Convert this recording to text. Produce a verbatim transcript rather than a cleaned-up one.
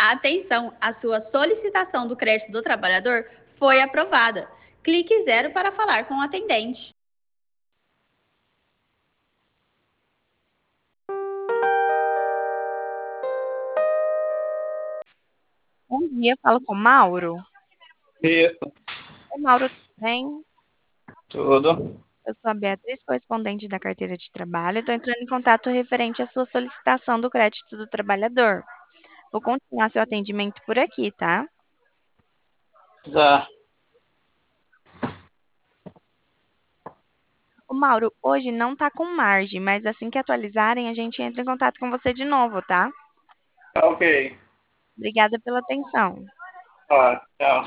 Atenção, a sua solicitação do crédito do trabalhador foi aprovada. Clique zero para falar com o atendente. Bom dia, falo com o Mauro. E Oi, Mauro, tudo bem? tudo. Eu sou a Beatriz, correspondente da carteira de trabalho. Estou entrando em contato referente à sua solicitação do crédito do trabalhador. Vou continuar seu atendimento por aqui, tá? Tá. O Mauro, hoje não tá com margem, mas assim que atualizarem, a gente entra em contato com você de novo, tá? Ok. Obrigada pela atenção. Tá, tchau.